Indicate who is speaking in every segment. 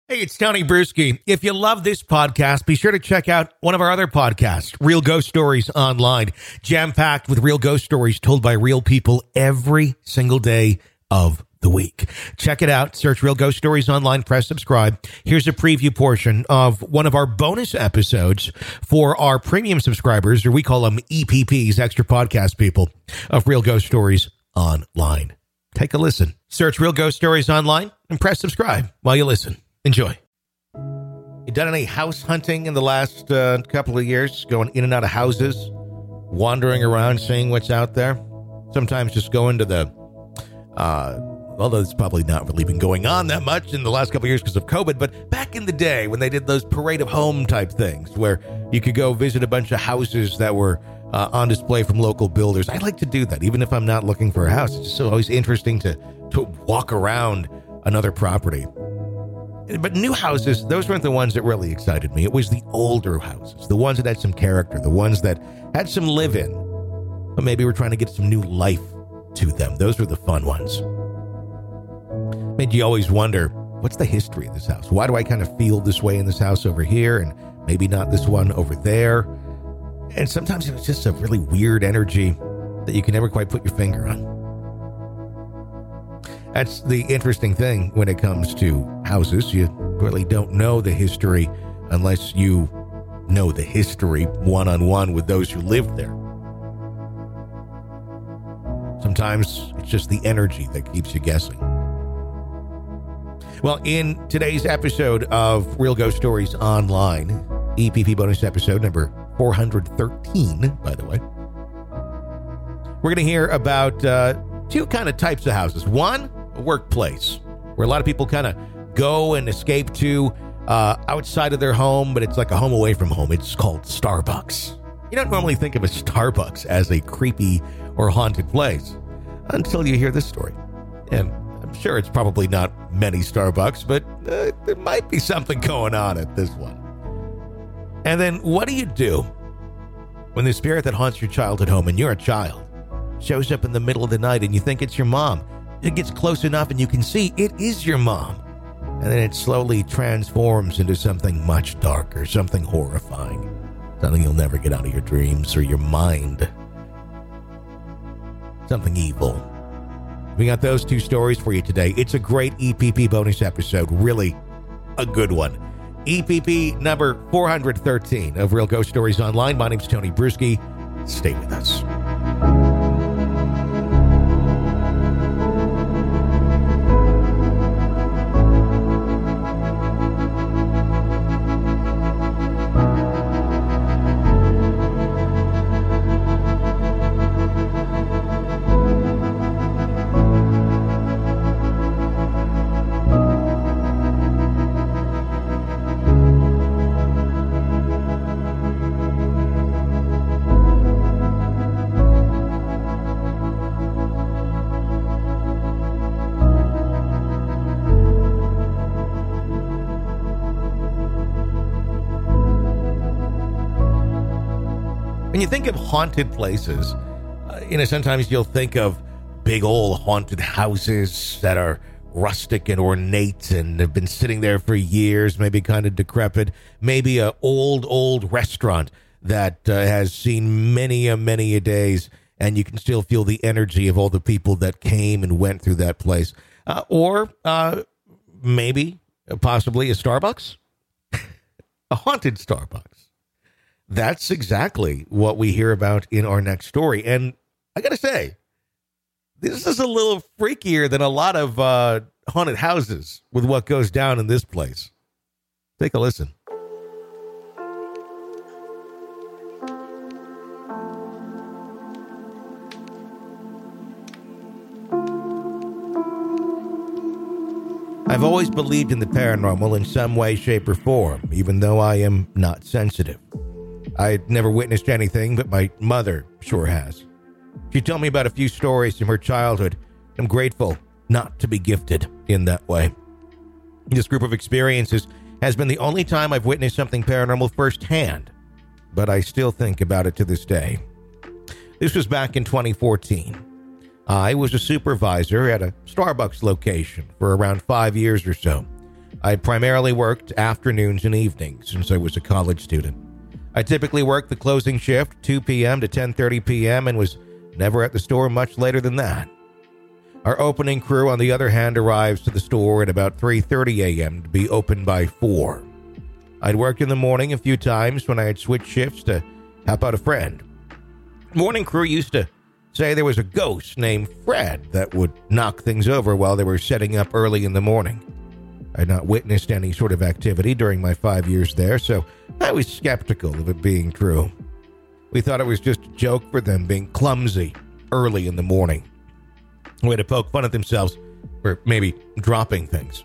Speaker 1: Hey, it's Tony Bruschi. If you love this podcast, be sure to check out one of our other podcasts, Real Ghost Stories Online, jam-packed with real ghost stories told by real people every single day of the week. Check it out. Search Real Ghost Stories Online. Press subscribe. Here's a preview portion of one of our bonus episodes for our premium subscribers, or we call them EPPs, extra podcast people, of Real Ghost Stories Online. Take a listen. Search Real Ghost Stories Online and press subscribe while you listen. Enjoy. You done any house hunting in the last couple of years? Going in and out of houses, wandering around, seeing what's out there? Sometimes just going to the, although it's probably not really been going on that much in the last couple of years because of COVID, but back in the day when they did those parade of home type things where you could go visit a bunch of houses that were on display from local builders. I like to do that, even if I'm not looking for a house. It's just always interesting to walk around another property. But new houses, those weren't the ones that really excited me. It was the older houses, the ones that had some character, the ones that had some live-in, but maybe we're trying to get some new life to them. Those were the fun ones. Made you always wonder, what's the history of this house? Why do I kind of feel this way in this house over here and maybe not this one over there? And sometimes it was just a really weird energy that you can never quite put your finger on. That's the interesting thing when it comes to houses. You really don't know the history unless you know the history one-on-one with those who lived there. Sometimes it's just the energy that keeps you guessing. Well, in today's episode of Real Ghost Stories Online, EPP bonus episode number 413, by the way, we're going to hear about two kind of types of houses. One, a workplace, where a lot of people kind of go and escape to outside of their home, but it's like a home away from home. It's called Starbucks. You don't normally think of a Starbucks as a creepy or haunted place until you hear this story. And I'm sure it's probably not many Starbucks, but there might be something going on at this one. And then what do you do when the spirit that haunts your childhood home, and you're a child, shows up in the middle of the night and you think it's your mom? It gets close enough and you can see it is your mom. And then it slowly transforms into something much darker, something horrifying, something you'll never get out of your dreams or your mind. Something evil. We got those two stories for you today. It's a great EPP bonus episode. Really a good one. EPP number 413 of Real Ghost Stories Online. My name's Tony Bruschi. Stay with us. When you think of haunted places, sometimes you'll think of big old haunted houses that are rustic and ornate and have been sitting there for years, maybe kind of decrepit, maybe a old restaurant that has seen many a days, and you can still feel the energy of all the people that came and went through that place. Or maybe, possibly a Starbucks, a haunted Starbucks. That's exactly what we hear about in our next story. And I got to say, this is a little freakier than a lot of haunted houses with what goes down in this place. Take a listen. I've always believed in the paranormal in some way, shape, or form, even though I am not sensitive. I'd never witnessed anything, but my mother sure has. She told me about a few stories from her childhood. I'm grateful not to be gifted in that way. This group of experiences has been the only time I've witnessed something paranormal firsthand, but I still think about it to this day. This was back in 2014. I was a supervisor at a Starbucks location for around 5 years or so. I primarily worked afternoons and evenings since I was a college student. I typically worked the closing shift, 2 p.m. to 10:30 p.m., and was never at the store much later than that. Our opening crew, on the other hand, arrives to the store at about 3:30 a.m. to be open by 4. I'd worked in the morning a few times when I had switched shifts to help out a friend. Morning crew used to say there was a ghost named Fred that would knock things over while they were setting up early in the morning. I had not witnessed any sort of activity during my 5 years there, so I was skeptical of it being true. We thought it was just a joke for them being clumsy early in the morning. A way to poke fun at themselves for maybe dropping things.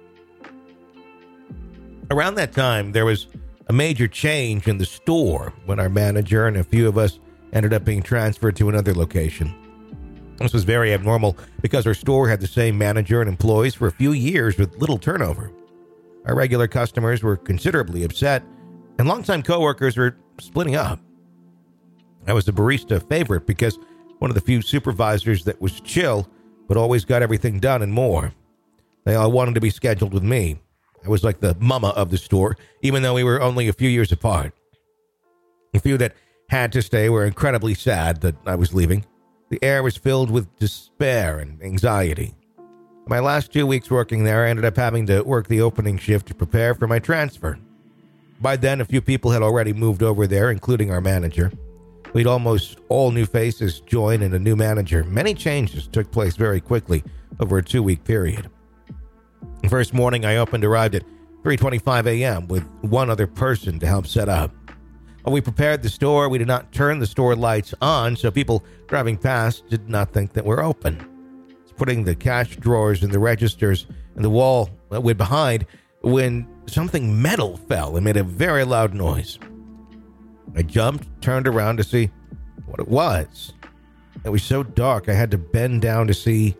Speaker 1: Around that time, there was a major change in the store when our manager and a few of us ended up being transferred to another location. This was very abnormal because our store had the same manager and employees for a few years with little turnover. Our regular customers were considerably upset, and longtime coworkers were splitting up. I was the barista favorite because one of the few supervisors that was chill but always got everything done and more. They all wanted to be scheduled with me. I was like the mama of the store, even though we were only a few years apart. A few that had to stay were incredibly sad that I was leaving. The air was filled with despair and anxiety. My last 2 weeks working there, I ended up having to work the opening shift to prepare for my transfer. By then, a few people had already moved over there, including our manager. We'd almost all new faces join and a new manager. Many changes took place very quickly over a 2-week period. The first morning I opened arrived at 3:25 a.m. with one other person to help set up. When we prepared the store, we did not turn the store lights on, so people driving past did not think that we're open. It's putting the cash drawers and the registers and the wall we're behind when something metal fell and made a very loud noise. I jumped, turned around to see what it was. It was so dark I had to bend down to see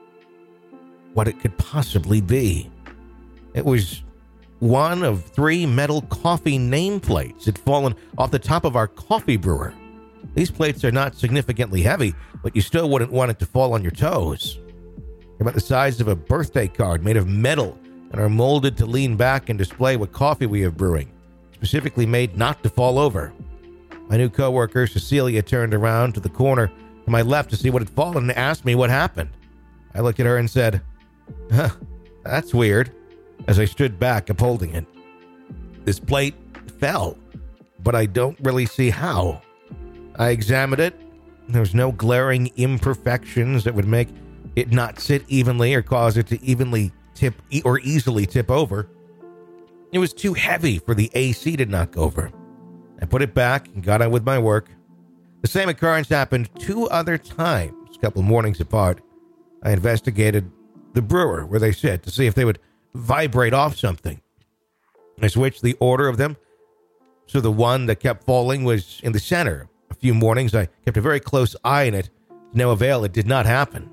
Speaker 1: what it could possibly be. It was one of 3 metal coffee nameplates had fallen off the top of our coffee brewer. These plates are not significantly heavy, but you still wouldn't want it to fall on your toes. They're about the size of a birthday card made of metal and are molded to lean back and display what coffee we have brewing, specifically made not to fall over. My new coworker, Cecilia, turned around to the corner to my left to see what had fallen and asked me what happened. I looked at her and said, that's weird, as I stood back upholding it. This plate fell, but I don't really see how. I examined it. There was no glaring imperfections that would make it not sit evenly or cause it to evenly tip or easily tip over. It was too heavy for the AC to knock over. I put it back and got on with my work. The same occurrence happened 2 other times, a couple mornings apart. I investigated the brewer where they sit to see if they would vibrate off something. I switched the order of them, so the one that kept falling was in the center. A few mornings I kept a very close eye on it. To no avail, it did not happen.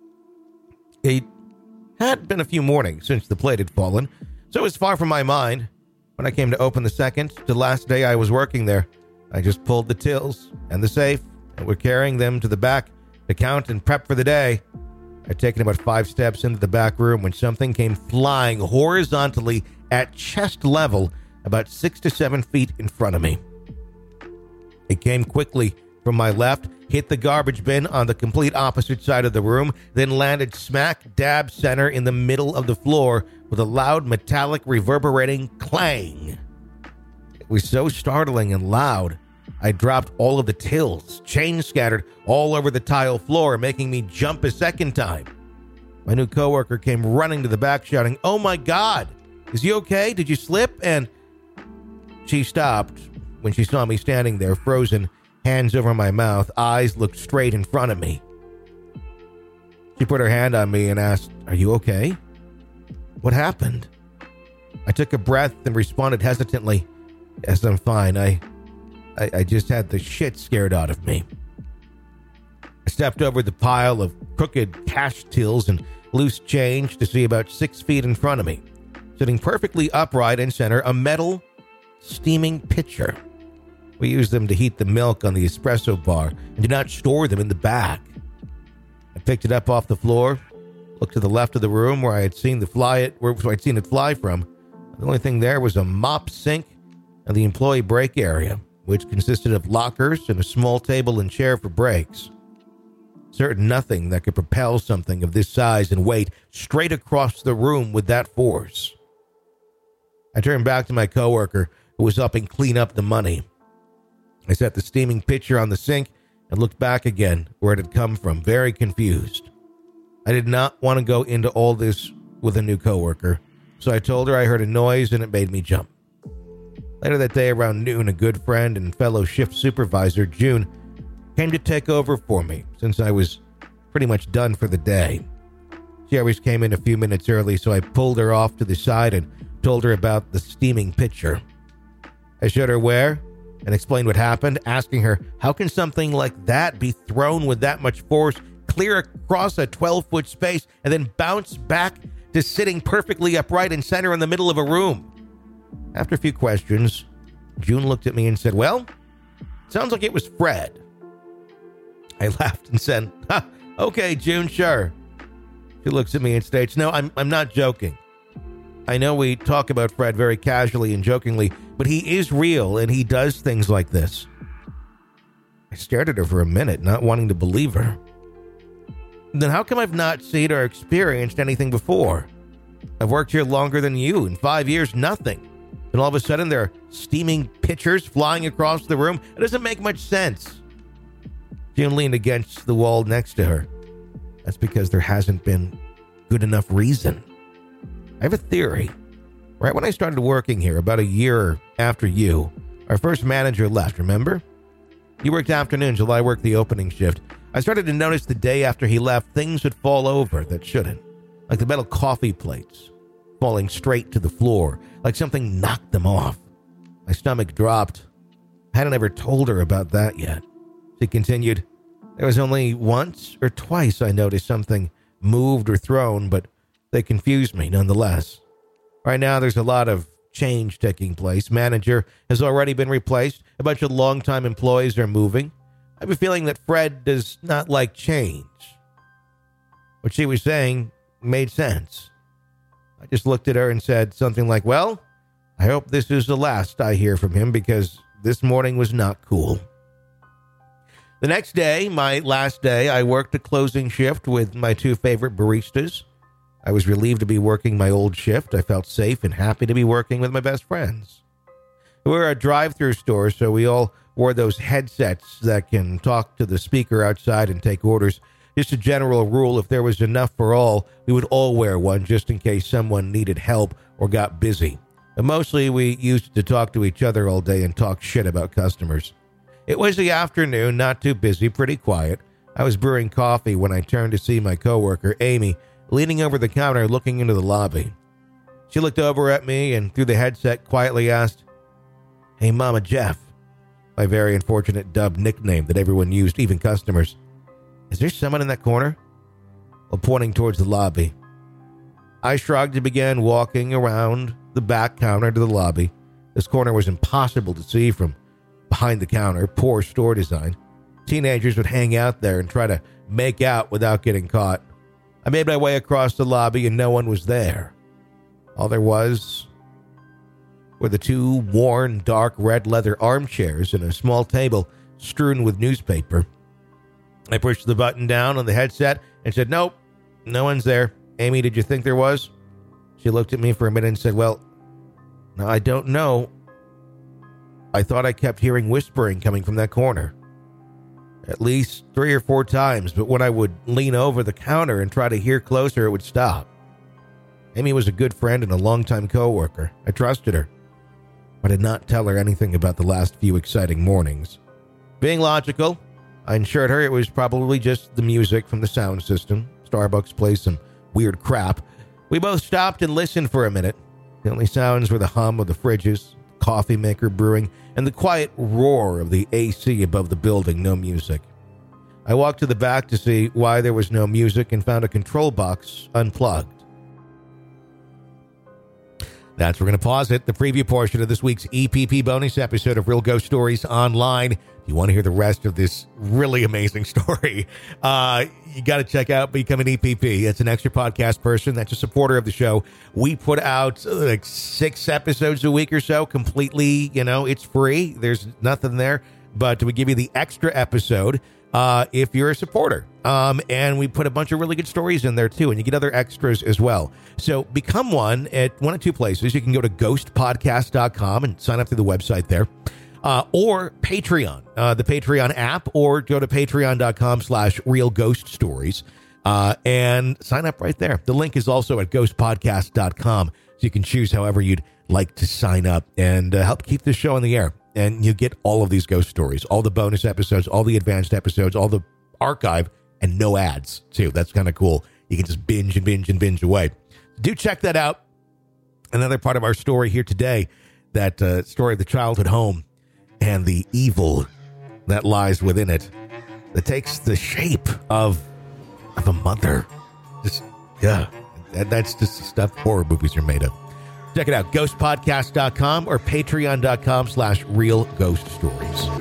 Speaker 1: It had been a few mornings since the plate had fallen, so it was far from my mind. When I came to open the second to last day I was working there, I just pulled the tills and the safe and were carrying them to the back to count and prep for the day. I'd taken about 5 steps into the back room when something came flying horizontally at chest level about 6 to 7 feet in front of me. It came quickly from my left, hit the garbage bin on the complete opposite side of the room, then landed smack dab center in the middle of the floor with a loud metallic reverberating clang. It was so startling and loud, I dropped all of the tills, chain scattered all over the tile floor, making me jump a second time. My new coworker came running to the back shouting, "Oh my God, is he okay? Did you slip?" And she stopped when she saw me standing there, frozen, hands over my mouth, eyes looked straight in front of me. She put her hand on me and asked, "Are you okay? What happened?" I took a breath and responded hesitantly, "Yes, I'm fine. I just had the shit scared out of me." I stepped over the pile of crooked cash tills and loose change to see about 6 feet in front of me, sitting perfectly upright in center, a metal steaming pitcher. We used them to heat the milk on the espresso bar and did not store them in the back. I picked it up off the floor, Looked to the left of the room where I'd seen it fly from. The only thing there was a mop sink and the employee break area, which consisted of lockers and a small table and chair for breaks. Certain nothing that could propel something of this size and weight straight across the room with that force. I turned back to my coworker, who was helping clean up the money. I set the steaming pitcher on the sink and looked back again where it had come from, very confused. I did not want to go into all this with a new coworker, so I told her I heard a noise and it made me jump. Later that day around noon, a good friend and fellow shift supervisor, June, came to take over for me since I was pretty much done for the day. She always came in a few minutes early, so I pulled her off to the side and told her about the steaming pitcher. I showed her where and explained what happened, asking her how can something like that be thrown with that much force clear across a 12-foot space and then bounce back to sitting perfectly upright and center in the middle of a room. After a few questions, June looked at me and said, "Well, sounds like it was Fred." I laughed and said, "Okay, June, sure." She looks at me and states, "No, I'm not joking. I know we talk about Fred very casually and jokingly, but he is real and he does things like this." I stared at her for a minute, not wanting to believe her. "Then how come I've not seen or experienced anything before? I've worked here longer than you. In 5 years, nothing. And all of a sudden, there are steaming pitchers flying across the room. It doesn't make much sense." June leaned against the wall next to her. "That's because there hasn't been good enough reason. I have a theory. Right when I started working here, about a year after you, our first manager left, remember? You worked afternoons while I worked the opening shift. I started to notice the day after he left, things would fall over that shouldn't. Like the metal coffee plates, falling straight to the floor, like something knocked them off. My stomach dropped. I hadn't ever told her about that yet." She continued, "There was only once or twice I noticed something moved or thrown, but they confused me nonetheless. Right now, there's a lot of change taking place. Manager has already been replaced. A bunch of longtime employees are moving. I have a feeling that Fred does not like change." What she was saying made sense. I just looked at her and said something like, "Well, I hope this is the last I hear from him because this morning was not cool." The next day, my last day, I worked a closing shift with my two favorite baristas. I was relieved to be working my old shift. I felt safe and happy to be working with my best friends. We're a drive-through store, so we all wore those headsets that can talk to the speaker outside and take orders. Just a general rule, if there was enough for all, we would all wear one just in case someone needed help or got busy. And mostly we used to talk to each other all day and talk shit about customers. It was the afternoon, not too busy, pretty quiet. I was brewing coffee when I turned to see my coworker, Amy, leaning over the counter looking into the lobby. She looked over at me and through the headset quietly asked, "Hey, Mama Jeff," my very unfortunate dubbed nickname that everyone used, even customers. "Is there someone in that corner?" While pointing towards the lobby. I shrugged and began walking around the back counter to the lobby. This corner was impossible to see from behind the counter. Poor store design. Teenagers would hang out there and try to make out without getting caught. I made my way across the lobby and no one was there. All there was were the two worn dark red leather armchairs and a small table strewn with newspaper. I pushed the button down on the headset and said, "Nope, no one's there. Amy, did you think there was?" She looked at me for a minute and said, "Well, no, I don't know. I thought I kept hearing whispering coming from that corner. At least 3 or 4 times, but when I would lean over the counter and try to hear closer, it would stop." Amy was a good friend and a longtime coworker. I trusted her. I did not tell her anything about the last few exciting mornings. Being logical, I assured her it was probably just the music from the sound system. Starbucks plays some weird crap. We both stopped and listened for a minute. The only sounds were the hum of the fridges, the coffee maker brewing, and the quiet roar of the AC above the building, no music. I walked to the back to see why there was no music and found a control box unplugged. We're going to pause it. The preview portion of this week's EPP bonus episode of Real Ghost Stories Online. If you want to hear the rest of this really amazing story, you got to check out Become an EPP. It's an extra podcast person that's a supporter of the show. We put out like 6 episodes a week or so, completely, it's free. There's nothing there, but we give you the extra episode if you're a supporter. And we put a bunch of really good stories in there too, and you get other extras as well. So become one at one of 2 places. You can go to ghostpodcast.com and sign up through the website there, or Patreon, the Patreon app, or go to patreon.com/realghoststories, and sign up right there. The link is also at ghostpodcast.com, so you can choose however you'd like to sign up and help keep this show on the air. And you get all of these ghost stories, all the bonus episodes, all the advanced episodes, all the archive, and no ads, too. That's kind of cool. You can just binge and binge and binge away. Do check that out. Another part of our story here today, that story of the childhood home and the evil that lies within it, that takes the shape of a mother. That's just the stuff horror movies are made of. Check it out, ghostpodcast.com or patreon.com/realghoststories.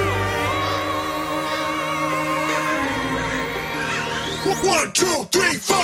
Speaker 2: One, two, three, four.